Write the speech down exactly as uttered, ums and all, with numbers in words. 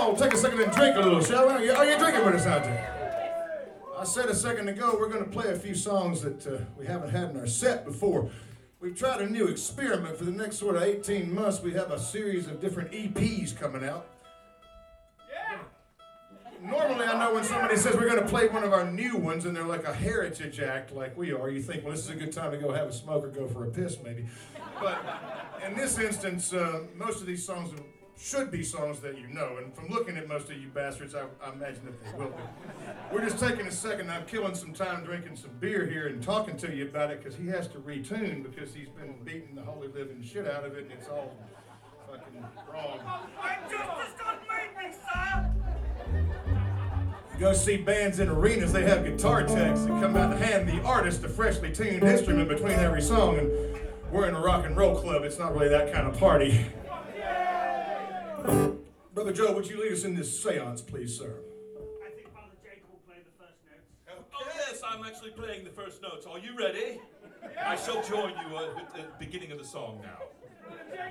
all take a second and drink a little, shall we? Are you drinking with us out there? I said a second ago we're going to play a few songs that uh, we haven't had in our set before. We've tried a new experiment. For the next sort of eighteen months, we have a series of different E Ps coming out. Yeah. Normally, I know when somebody says we're going to play one of our new ones and they're like a heritage act like we are, you think, well, this is a good time to go have a smoke or go for a piss, maybe. But in this instance, uh, most of these songs should be songs that you know, and from looking at most of you bastards, I, I imagine that they will be. We're just taking a second. I'm killing some time drinking some beer here and talking to you about it because he has to retune because he's been beating the holy living shit out of it and it's all fucking wrong. My justice got made me, sir! You go see bands in arenas, they have guitar techs that come out and hand the artist a freshly tuned instrument between every song, and we're in a rock and roll club. It's not really that kind of party. Brother Joe, would you lead us in this seance, please, sir? I think Father Jake will play the first notes. Oh, yes, I'm actually playing the first notes. Are you ready? I shall join you uh, at the beginning of the song now.